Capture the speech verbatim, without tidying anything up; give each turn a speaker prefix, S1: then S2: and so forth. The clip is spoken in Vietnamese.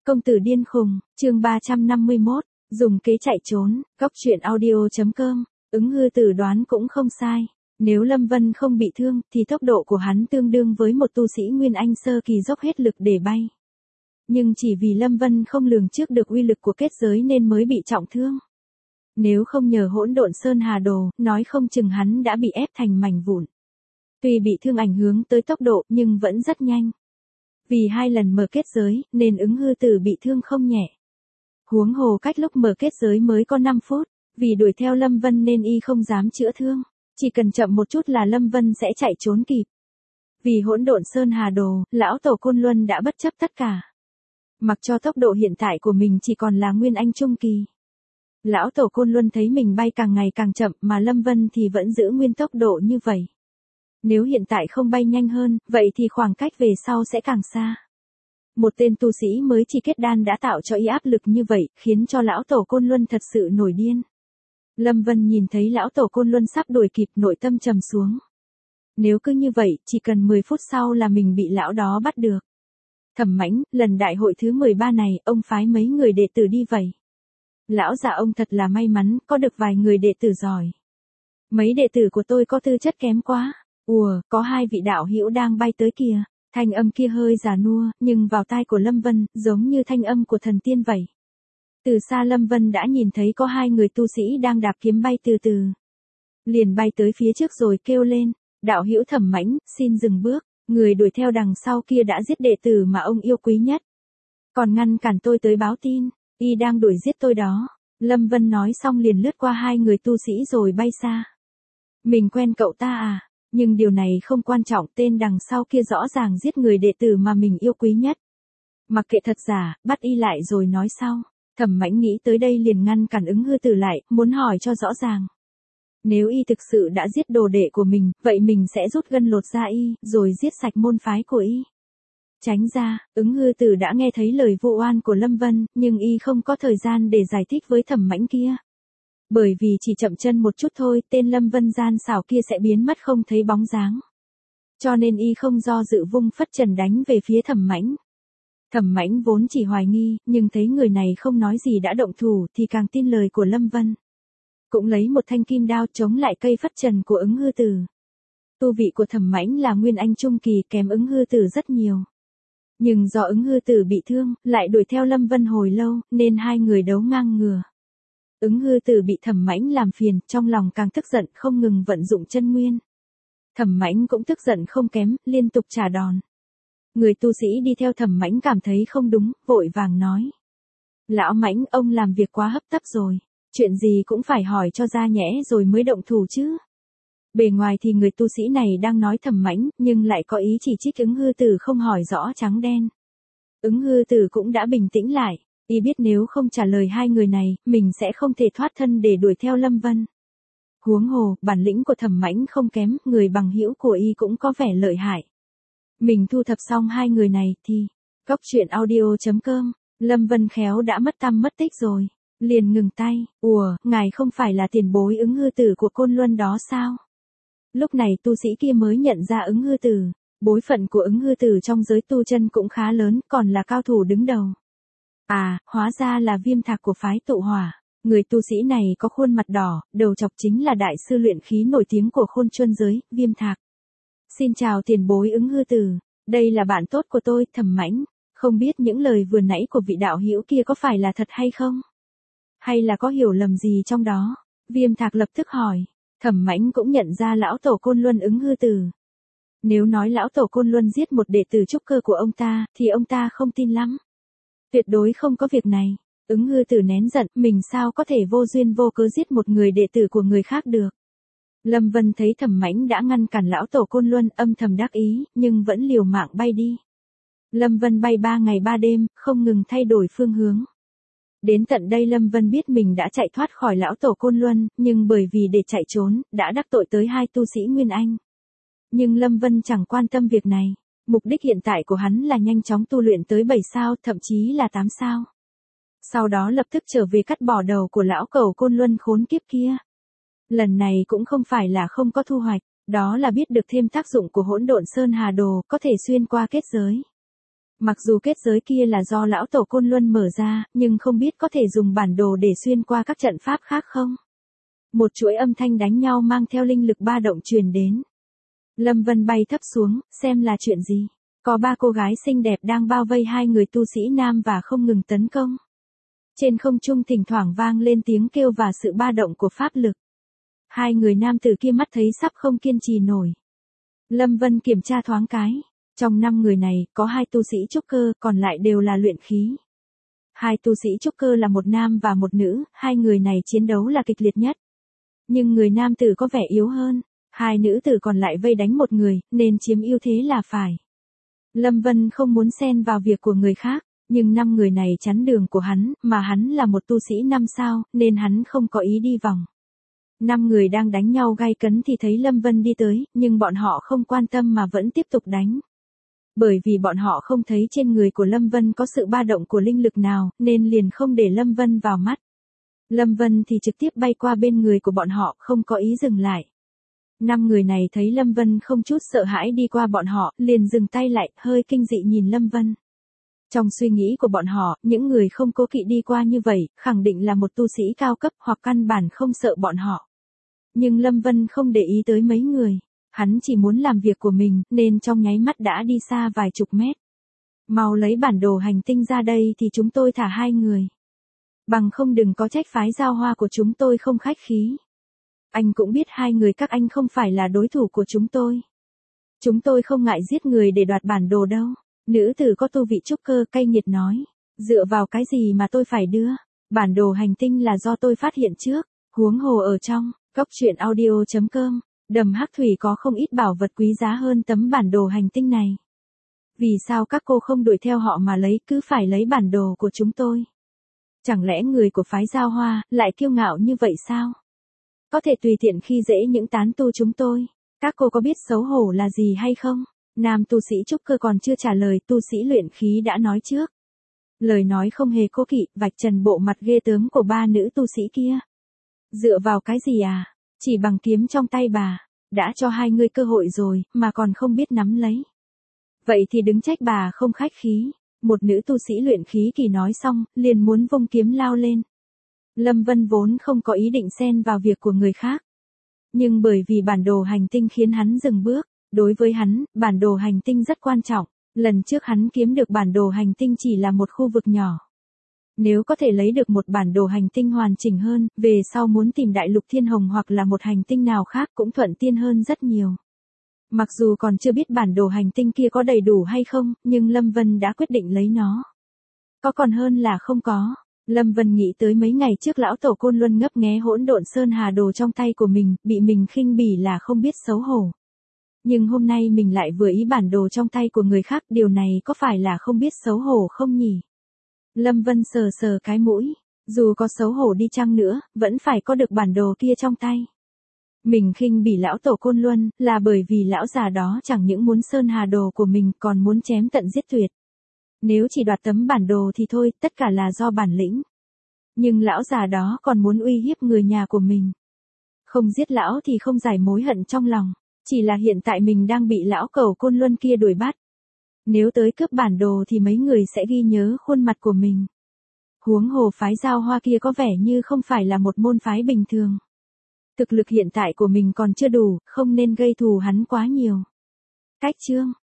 S1: Công tử điên khùng, chương ba trăm năm mươi mốt, dùng kế chạy trốn, góc truyện audio.com, ứng hư tử đoán cũng không sai. Nếu Lâm Vân không bị thương, thì tốc độ của hắn tương đương với một tu sĩ Nguyên Anh sơ kỳ dốc hết lực để bay. Nhưng chỉ vì Lâm Vân không lường trước được uy lực của kết giới nên mới bị trọng thương. Nếu không nhờ hỗn độn Sơn Hà Đồ, nói không chừng hắn đã bị ép thành mảnh vụn. Tuy bị thương ảnh hưởng tới tốc độ nhưng vẫn rất nhanh. Vì hai lần mở kết giới, nên ứng hư tử bị thương không nhẹ. Huống hồ cách lúc mở kết giới mới có năm phút, vì đuổi theo Lâm Vân nên y không dám chữa thương. Chỉ cần chậm một chút là Lâm Vân sẽ chạy trốn kịp. Vì hỗn độn Sơn Hà Đồ, lão tổ Côn Luân đã bất chấp tất cả. Mặc cho tốc độ hiện tại của mình chỉ còn là Nguyên Anh Trung Kỳ. Lão tổ Côn Luân thấy mình bay càng ngày càng chậm mà Lâm Vân thì vẫn giữ nguyên tốc độ như vậy. Nếu hiện tại không bay nhanh hơn, vậy thì khoảng cách về sau sẽ càng xa. Một tên tu sĩ mới chỉ kết đan đã tạo cho y áp lực như vậy, khiến cho lão tổ Côn Luân thật sự nổi điên. Lâm Vân nhìn thấy lão tổ Côn Luân sắp đuổi kịp, nội tâm trầm xuống. Nếu cứ như vậy, chỉ cần mười phút sau là mình bị lão đó bắt được. Thẩm Mãnh, lần đại hội thứ mười ba này, ông phái mấy người đệ tử đi vậy. Lão già ông thật là may mắn, có được vài người đệ tử giỏi. Mấy đệ tử của tôi có tư chất kém quá. Ùa, có hai vị đạo hữu đang bay tới kìa. Thanh âm kia hơi già nua, nhưng vào tai của Lâm Vân, giống như thanh âm của thần tiên vậy. Từ xa Lâm Vân đã nhìn thấy có hai người tu sĩ đang đạp kiếm bay từ từ. Liền bay tới phía trước rồi kêu lên, đạo hữu Thẩm Mãnh, xin dừng bước. Người đuổi theo đằng sau kia đã giết đệ tử mà ông yêu quý nhất. Còn ngăn cản tôi tới báo tin, y đang đuổi giết tôi đó. Lâm Vân nói xong liền lướt qua hai người tu sĩ rồi bay xa. Mình quen cậu ta à? Nhưng điều này không quan trọng, tên đằng sau kia rõ ràng giết người đệ tử mà mình yêu quý nhất. Mặc kệ thật giả, bắt y lại rồi nói sau. Thẩm Mãnh nghĩ tới đây liền ngăn cản ứng hư tử lại, muốn hỏi cho rõ ràng. Nếu y thực sự đã giết đồ đệ của mình, vậy mình sẽ rút gân lột da y, rồi giết sạch môn phái của y. Tránh ra, ứng hư tử đã nghe thấy lời vu oan của Lâm Vân, nhưng y không có thời gian để giải thích với Thẩm Mãnh kia. Bởi vì chỉ chậm chân một chút thôi, tên Lâm Vân gian xảo kia sẽ biến mất không thấy bóng dáng. Cho nên y không do dự vung phất trần đánh về phía Thẩm Mãnh. Thẩm Mãnh vốn chỉ hoài nghi, nhưng thấy người này không nói gì đã động thủ thì càng tin lời của Lâm Vân. Cũng lấy một thanh kim đao chống lại cây phất trần của ứng hư tử. Tu vị của Thẩm Mãnh là Nguyên Anh Trung Kỳ, kém ứng hư tử rất nhiều. Nhưng do ứng hư tử bị thương, lại đuổi theo Lâm Vân hồi lâu, nên hai người đấu ngang ngửa. Ứng hư tử bị Thẩm Mãnh làm phiền, trong lòng càng tức giận không ngừng vận dụng chân nguyên. Thẩm Mãnh cũng tức giận không kém, liên tục trả đòn. Người tu sĩ đi theo Thẩm Mãnh cảm thấy không đúng, vội vàng nói. Lão Mãnh, ông làm việc quá hấp tấp rồi. Chuyện gì cũng phải hỏi cho ra nhẽ rồi mới động thủ chứ. Bề ngoài thì người tu sĩ này đang nói Thẩm Mãnh, nhưng lại có ý chỉ trích ứng hư tử không hỏi rõ trắng đen. Ứng hư tử cũng đã bình tĩnh lại. Y biết nếu không trả lời hai người này, mình sẽ không thể thoát thân để đuổi theo Lâm Vân. Huống hồ, bản lĩnh của Thẩm Mãnh không kém, người bằng hữu của y cũng có vẻ lợi hại. Mình thu thập xong hai người này thì, góc truyện audio.com, Lâm Vân khéo đã mất tăm mất tích rồi. Liền ngừng tay, ùa, ngài không phải là tiền bối ứng hư tử của Côn Luân đó sao? Lúc này tu sĩ kia mới nhận ra ứng hư tử. Bối phận của ứng hư tử trong giới tu chân cũng khá lớn, còn là cao thủ đứng đầu. À, hóa ra là Viêm Thạc của phái Tụ Hỏa. Người tu sĩ này có khuôn mặt đỏ, đầu chọc chính là đại sư luyện khí nổi tiếng của Khôn Chuân giới, Viêm Thạc. Xin chào tiền bối ứng hư tử, đây là bạn tốt của tôi, Thẩm Mãnh. Không biết những lời vừa nãy của vị đạo hữu kia có phải là thật hay không? Hay là có hiểu lầm gì trong đó? Viêm Thạc lập tức hỏi. Thẩm Mãnh cũng nhận ra lão tổ Côn Luân ứng hư tử. Nếu nói lão tổ Côn Luân giết một đệ tử trúc cơ của ông ta, thì ông ta không tin lắm. Tuyệt đối không có việc này. Ứng hư tử nén giận, mình sao có thể vô duyên vô cớ giết một người đệ tử của người khác được. Lâm Vân thấy Thẩm Mãnh đã ngăn cản lão tổ Côn Luân, âm thầm đắc ý, nhưng vẫn liều mạng bay đi. Lâm Vân bay ba ngày ba đêm, không ngừng thay đổi phương hướng. Đến tận đây Lâm Vân biết mình đã chạy thoát khỏi lão tổ Côn Luân, nhưng bởi vì để chạy trốn, đã đắc tội tới hai tu sĩ Nguyên Anh. Nhưng Lâm Vân chẳng quan tâm việc này. Mục đích hiện tại của hắn là nhanh chóng tu luyện tới bảy sao, thậm chí là tám sao. Sau đó lập tức trở về cắt bỏ đầu của lão cẩu Côn Luân khốn kiếp kia. Lần này cũng không phải là không có thu hoạch, đó là biết được thêm tác dụng của hỗn độn Sơn Hà Đồ, có thể xuyên qua kết giới. Mặc dù kết giới kia là do lão tổ Côn Luân mở ra, nhưng không biết có thể dùng bản đồ để xuyên qua các trận pháp khác không? Một chuỗi âm thanh đánh nhau mang theo linh lực ba động truyền đến. Lâm Vân bay thấp xuống, xem là chuyện gì. Có ba cô gái xinh đẹp đang bao vây hai người tu sĩ nam và không ngừng tấn công. Trên không trung thỉnh thoảng vang lên tiếng kêu và sự ba động của pháp lực. Hai người nam tử kia mắt thấy sắp không kiên trì nổi. Lâm Vân kiểm tra thoáng cái. Trong năm người này, có hai tu sĩ trúc cơ, còn lại đều là luyện khí. Hai tu sĩ trúc cơ là một nam và một nữ, hai người này chiến đấu là kịch liệt nhất. Nhưng người nam tử có vẻ yếu hơn, hai nữ tử còn lại vây đánh một người, nên chiếm ưu thế là phải. Lâm Vân không muốn xen vào việc của người khác, nhưng năm người này chắn đường của hắn, mà hắn là một tu sĩ năm sao, nên hắn không có ý đi vòng. Năm người đang đánh nhau gay cấn thì thấy Lâm Vân đi tới, nhưng bọn họ không quan tâm mà vẫn tiếp tục đánh. Bởi vì bọn họ không thấy trên người của Lâm Vân có sự ba động của linh lực nào, nên liền không để Lâm Vân vào mắt. Lâm Vân thì trực tiếp bay qua bên người của bọn họ, không có ý dừng lại. Năm người này thấy Lâm Vân không chút sợ hãi đi qua bọn họ, liền dừng tay lại, hơi kinh dị nhìn Lâm Vân. Trong suy nghĩ của bọn họ, những người không cố kỵ đi qua như vậy, khẳng định là một tu sĩ cao cấp hoặc căn bản không sợ bọn họ. Nhưng Lâm Vân không để ý tới mấy người. Hắn chỉ muốn làm việc của mình, nên trong nháy mắt đã đi xa vài chục mét. Mau lấy bản đồ hành tinh ra đây thì chúng tôi thả hai người. Bằng không đừng có trách phái giao hoa của chúng tôi không khách khí. Anh cũng biết hai người các anh không phải là đối thủ của chúng tôi. Chúng tôi không ngại giết người để đoạt bản đồ đâu. Nữ tử có tu vị trúc cơ cay nghiệt nói. Dựa vào cái gì mà tôi phải đưa? Bản đồ hành tinh là do tôi phát hiện trước. Huống hồ ở trong, góc truyện audio chấm com. Đầm Hắc Thủy có không ít bảo vật quý giá hơn tấm bản đồ hành tinh này. Vì sao các cô không đuổi theo họ mà lấy, cứ phải lấy bản đồ của chúng tôi? Chẳng lẽ người của phái Giao Hoa lại kiêu ngạo như vậy sao? Có thể tùy tiện khi dễ những tán tu chúng tôi. Các cô có biết xấu hổ là gì hay không? Nam tu sĩ trúc cơ còn chưa trả lời, tu sĩ luyện khí đã nói trước. Lời nói không hề cố kỵ, vạch trần bộ mặt ghê tớm của ba nữ tu sĩ kia. Dựa vào cái gì à? Chỉ bằng kiếm trong tay bà, đã cho hai người cơ hội rồi, mà còn không biết nắm lấy. Vậy thì đứng trách bà không khách khí. Một nữ tu sĩ luyện khí kỳ nói xong, liền muốn vung kiếm lao lên. Lâm Vân vốn không có ý định xen vào việc của người khác. Nhưng bởi vì bản đồ hành tinh khiến hắn dừng bước, đối với hắn, bản đồ hành tinh rất quan trọng. Lần trước hắn kiếm được bản đồ hành tinh chỉ là một khu vực nhỏ. Nếu có thể lấy được một bản đồ hành tinh hoàn chỉnh hơn, về sau muốn tìm đại lục thiên hồng hoặc là một hành tinh nào khác cũng thuận tiện hơn rất nhiều. Mặc dù còn chưa biết bản đồ hành tinh kia có đầy đủ hay không, nhưng Lâm Vân đã quyết định lấy nó. Có còn hơn là không có. Lâm Vân nghĩ tới mấy ngày trước lão tổ Côn Luân ngấp nghé hỗn độn sơn hà đồ trong tay của mình, bị mình khinh bỉ là không biết xấu hổ. Nhưng hôm nay mình lại vừa ý bản đồ trong tay của người khác, điều này có phải là không biết xấu hổ không nhỉ? Lâm Vân sờ sờ cái mũi, dù có xấu hổ đi chăng nữa, vẫn phải có được bản đồ kia trong tay. Mình khinh bỉ lão tổ Côn Luân, là bởi vì lão già đó chẳng những muốn sơn hà đồ của mình còn muốn chém tận giết tuyệt. Nếu chỉ đoạt tấm bản đồ thì thôi, tất cả là do bản lĩnh. Nhưng lão già đó còn muốn uy hiếp người nhà của mình. Không giết lão thì không giải mối hận trong lòng, chỉ là hiện tại mình đang bị lão cẩu Côn Luân kia đuổi bắt. Nếu tới cướp bản đồ thì mấy người sẽ ghi nhớ khuôn mặt của mình. Huống hồ phái Giao Hoa kia có vẻ như không phải là một môn phái bình thường. Thực lực hiện tại của mình còn chưa đủ, không nên gây thù hắn quá nhiều. Cách chương